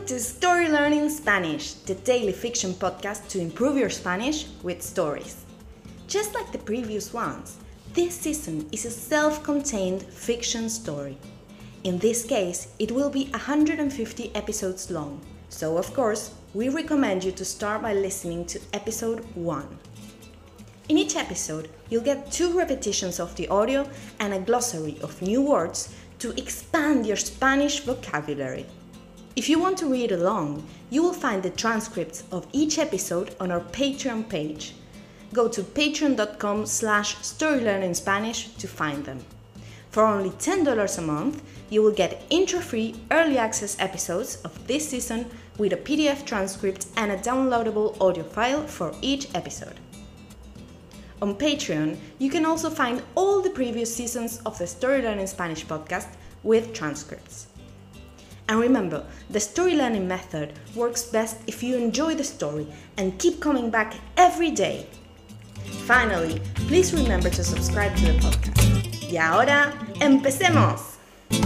Welcome to Story Learning Spanish, the daily fiction podcast to improve your Spanish with stories. Just like the previous ones, this season is a self-contained fiction story. In this case, it will be 150 episodes long, so of course, we recommend you to start by listening to episode 1. In each episode, you'll get 2 repetitions of the audio and a glossary of new words to expand your Spanish vocabulary. If you want to read along, you will find the transcripts of each episode on our Patreon page. Go to patreon.com/storylearningspanish to find them. For only $10 a month, you will get intro-free early access episodes of this season with a PDF transcript and a downloadable audio file for each episode. On Patreon, you can also find all the previous seasons of the Story Learning Spanish podcast with transcripts. And remember, the story learning method works best if you enjoy the story and keep coming back every day. Finally, please remember to subscribe to the podcast. Y ahora, ¡empecemos!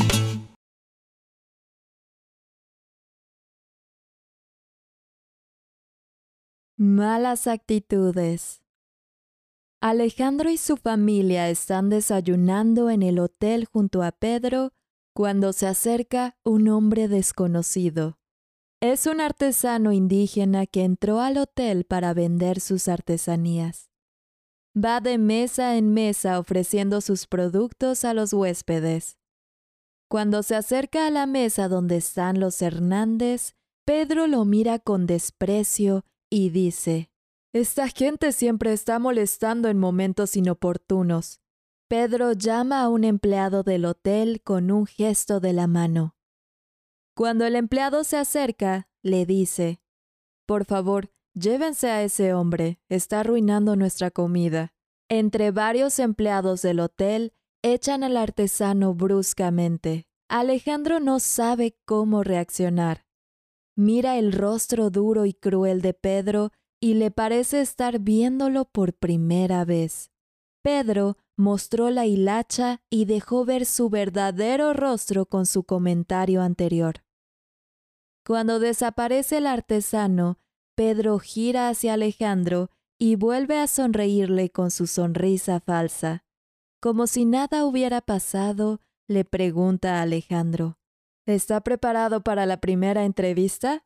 Malas actitudes. Alejandro y su familia están desayunando en el hotel junto a Pedro cuando se acerca un hombre desconocido. Es un artesano indígena que entró al hotel para vender sus artesanías. Va de mesa en mesa ofreciendo sus productos a los huéspedes. Cuando se acerca a la mesa donde están los Hernández, Pedro lo mira con desprecio y dice: «Esta gente siempre está molestando en momentos inoportunos». Pedro llama a un empleado del hotel con un gesto de la mano. Cuando el empleado se acerca, le dice: «Por favor, llévense a ese hombre, está arruinando nuestra comida». Entre varios empleados del hotel, echan al artesano bruscamente. Alejandro no sabe cómo reaccionar. Mira el rostro duro y cruel de Pedro y le parece estar viéndolo por primera vez. Pedro mostró la hilacha y dejó ver su verdadero rostro con su comentario anterior. Cuando desaparece el artesano, Pedro gira hacia Alejandro y vuelve a sonreírle con su sonrisa falsa. Como si nada hubiera pasado, le pregunta a Alejandro: ¿Está preparado para la primera entrevista?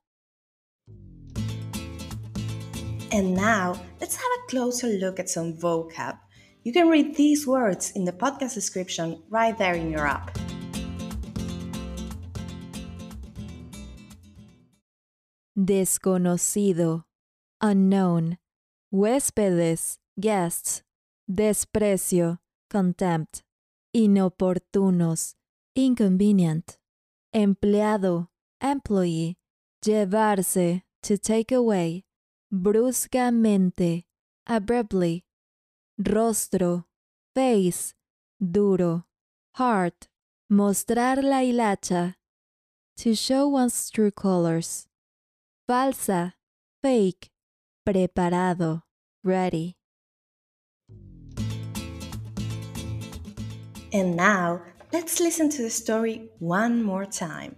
And now, let's have a closer look at some vocab. You can read these words in the podcast description right there in your app. Desconocido, unknown. Huéspedes, guests. Desprecio, contempt. Inoportunos, inconvenient. Empleado, employee. Llevarse, to take away. Bruscamente, abruptly. Rostro, face, duro. Heart, mostrar la hilacha. To show one's true colors. Falsa, fake. Preparado, ready. And now, let's listen to the story one more time.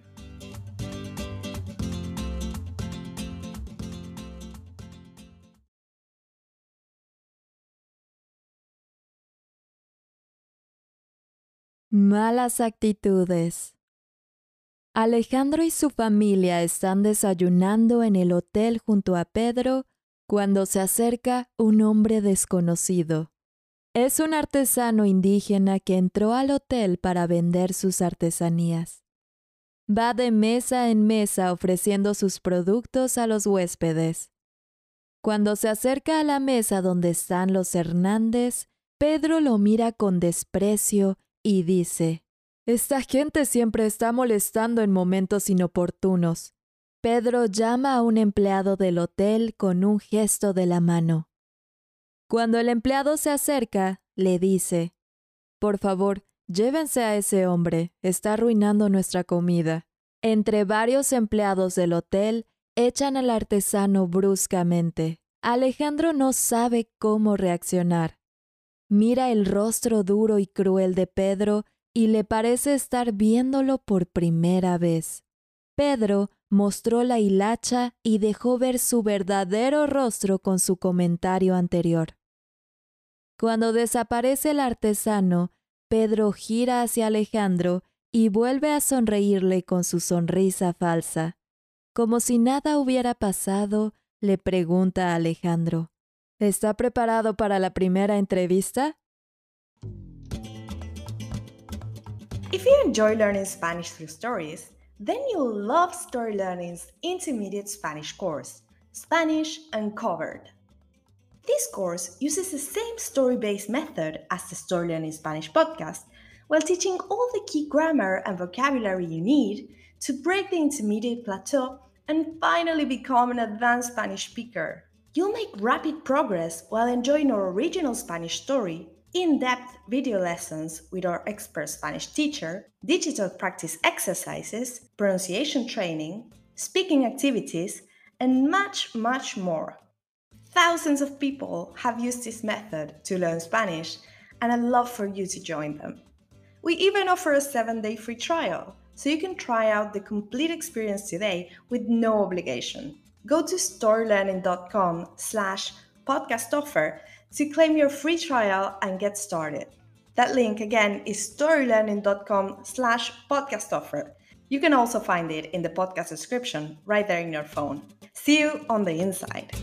Malas actitudes. Alejandro y su familia están desayunando en el hotel junto a Pedro cuando se acerca un hombre desconocido. Es un artesano indígena que entró al hotel para vender sus artesanías. Va de mesa en mesa ofreciendo sus productos a los huéspedes. Cuando se acerca a la mesa donde están los Hernández, Pedro lo mira con desprecio y dice: «Esta gente siempre está molestando en momentos inoportunos». Pedro llama a un empleado del hotel con un gesto de la mano. Cuando el empleado se acerca, le dice: «Por favor, llévense a ese hombre, está arruinando nuestra comida». Entre varios empleados del hotel, echan al artesano bruscamente. Alejandro no sabe cómo reaccionar. Mira el rostro duro y cruel de Pedro y le parece estar viéndolo por primera vez. Pedro mostró la hilacha y dejó ver su verdadero rostro con su comentario anterior. Cuando desaparece el artesano, Pedro gira hacia Alejandro y vuelve a sonreírle con su sonrisa falsa. Como si nada hubiera pasado, le pregunta a Alejandro, ¿está preparado para la primera entrevista? If you enjoy learning Spanish through stories, then you'll love Story Learning's intermediate Spanish course, Spanish Uncovered. This course uses the same story-based method as the Story Learning Spanish podcast, while teaching all the key grammar and vocabulary you need to break the intermediate plateau and finally become an advanced Spanish speaker. You'll make rapid progress while enjoying our original Spanish story, in-depth video lessons with our expert Spanish teacher, digital practice exercises, pronunciation training, speaking activities, and much, much more. Thousands of people have used this method to learn Spanish, and I'd love for you to join them. We even offer a 7-day free trial, so you can try out the complete experience today with no obligation. Go to storylearning.com/podcast offer to claim your free trial and get started. That link again is storylearning.com/podcast offer. You can also find it in the podcast description right there in your phone. See you on the inside.